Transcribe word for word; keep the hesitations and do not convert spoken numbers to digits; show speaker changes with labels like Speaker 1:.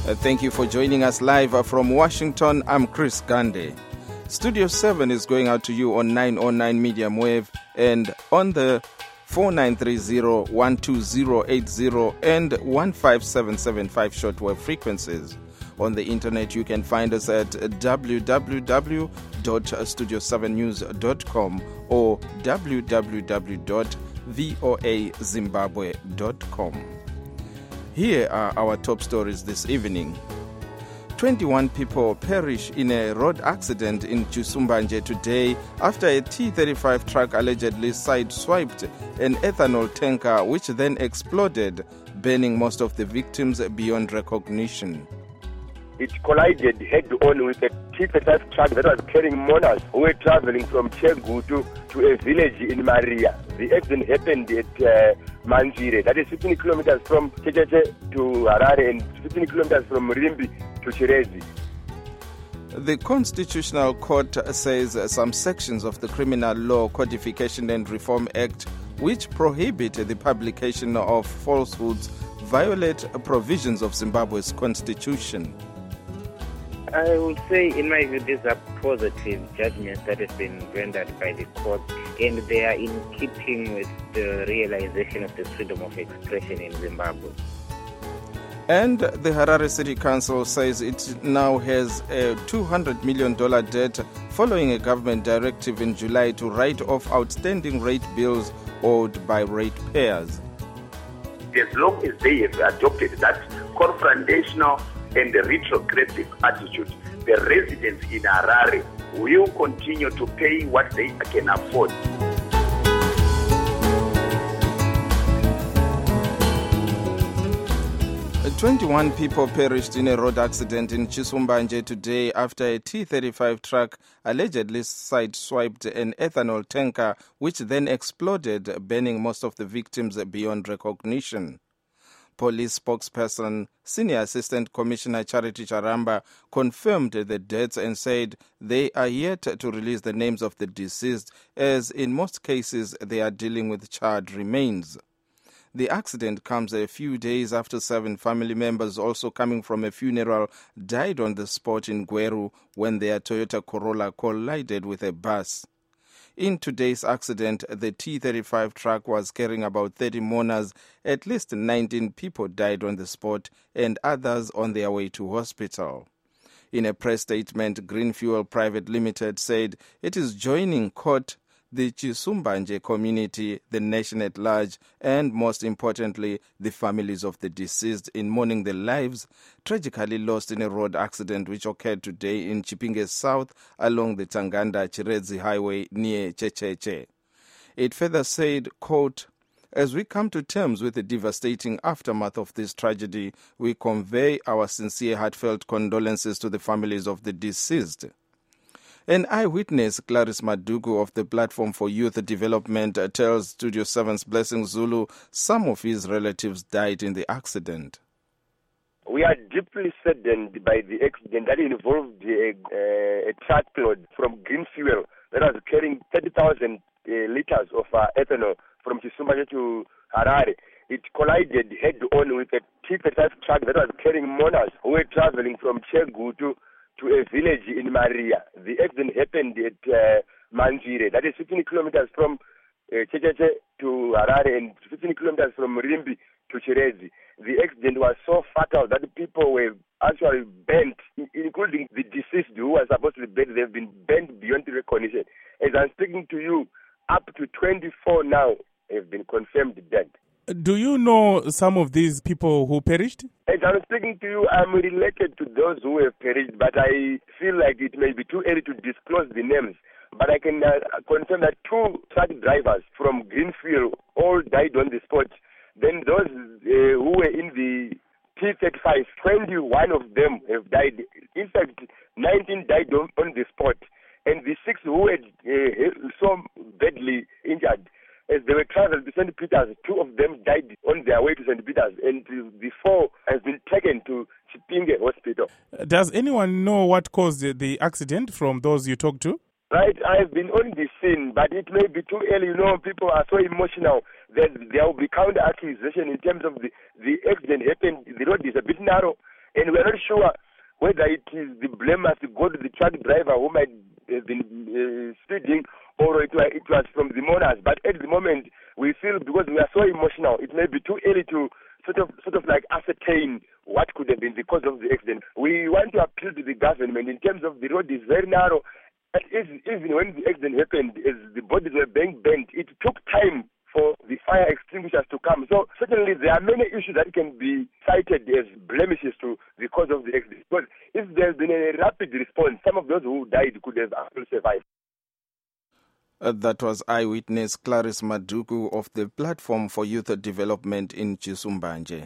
Speaker 1: Uh, thank you for joining us live uh, from Washington. I'm Chris Gande. Studio seven is going out to you on nine oh nine medium wave and on the four nine three zero, one two zero eight zero and one five seven seven five shortwave frequencies. On the internet, you can find us at w w w dot studio seven news dot com or w w w dot voa zimbabwe dot com. Here are our top stories this evening. twenty-one people perish in a road accident in Chisumbanje today after a T thirty-five truck allegedly sideswiped an ethanol tanker which then exploded, burning most of the victims beyond recognition.
Speaker 2: It collided head-on with a T thirty-five truck that was carrying mourners who were traveling from Chegutu to a village in Maria. The accident happened at uh, Manzire, that is fifteen kilometers from Checheche to Harare and fifteen kilometers from Rimbi to Chirezi.
Speaker 1: The Constitutional Court says some sections of the Criminal Law Codification and Reform Act, which prohibit the publication of falsehoods, violate provisions of Zimbabwe's constitution.
Speaker 3: I would say, in my view, these are positive judgments that have been rendered by the court, and they are in keeping with the realization of the freedom of expression in Zimbabwe.
Speaker 1: And the Harare City Council says it now has a two hundred million dollars debt following a government directive in July to write off outstanding rate bills owed by ratepayers.
Speaker 4: As long as they have adopted that confrontational and the retrogressive attitude, the residents in Harare will continue to pay what they can afford.
Speaker 1: twenty-one people perished in a road accident in Chisumbanje today after a T thirty-five truck allegedly sideswiped an ethanol tanker which then exploded, burning most of the victims beyond recognition. Police spokesperson, Senior Assistant Commissioner Charity Charamba, confirmed the deaths and said they are yet to release the names of the deceased, as in most cases they are dealing with charred remains. The accident comes a few days after seven family members also coming from a funeral died on the spot in Gweru when their Toyota Corolla collided with a bus. In today's accident, the T thirty-five truck was carrying about thirty mourners. At least nineteen people died on the spot and others on their way to hospital. In a press statement, Green Fuel Private Limited said it is joining court the Chisumbanje community, the nation at large, and most importantly, the families of the deceased in mourning the lives tragically lost in a road accident which occurred today in Chipinge South along the Tanganda-Chirezi Highway near Checheche. It further said, quote, "As we come to terms with the devastating aftermath of this tragedy, we convey our sincere heartfelt condolences to the families of the deceased." An eyewitness, Clarice Madugu of the Platform for Youth Development, tells Studio seven's Blessing Zulu some of his relatives died in the accident.
Speaker 2: We are deeply saddened by the accident that involved a, a, a truckload from Green Fuel that was carrying thirty thousand uh, liters of uh, ethanol from Chisumbanje to Harare. It collided head-on with a T thirty-five truck that was carrying mourners who were traveling from Chegutu to a village in Maria. The accident happened at uh, Manzire, that is fifteen kilometers from uh, Checheche to Harare and fifteen kilometers from Rimbi to Chirezi. The accident was so fatal that people were actually burnt, including the deceased who were supposed to be burnt. They've been burnt beyond recognition. As I'm speaking to you, up to twenty-four now have been confirmed dead.
Speaker 5: Do you know some of these people who perished?
Speaker 2: As I'm speaking to you, I'm related to those who have perished, but I feel like it may be too early to disclose the names. But I can uh, confirm that two truck drivers from Greenfield all died on the spot. Then those uh, who were in the T thirty-five, twenty-one of them have died. In fact, nineteen died on, on the spot. And the six who were uh, so badly injured, as they were traveling to Saint Peter's, two of them died on their way to Saint Peter's, and the four has been taken to Chipinge Hospital.
Speaker 5: Does anyone know what caused the accident from those you talked to?
Speaker 2: Right, I've been on the scene, but it may be too early. You know, people are so emotional that there will be counter accusation in terms of the, the accident happened. The road is a bit narrow, And we're not sure whether it is the blame must go to the truck driver who might have been uh, speeding, or it was, it was from the mourners. But at the moment, we feel because we are so emotional, it may be too early to sort of sort of like ascertain what could have been the cause of the accident. We want to appeal to the government in terms of the road is very narrow. And even when the accident happened, as the bodies were being bent, it took time for the fire extinguishers to come. So certainly there are many issues that can be cited as blemishes to the cause of the accident. But if there's been a rapid response, some of those who died could have actually survived.
Speaker 1: Uh, that was eyewitness Clarice Maduku of the Platform for Youth Development in Chisumbanje.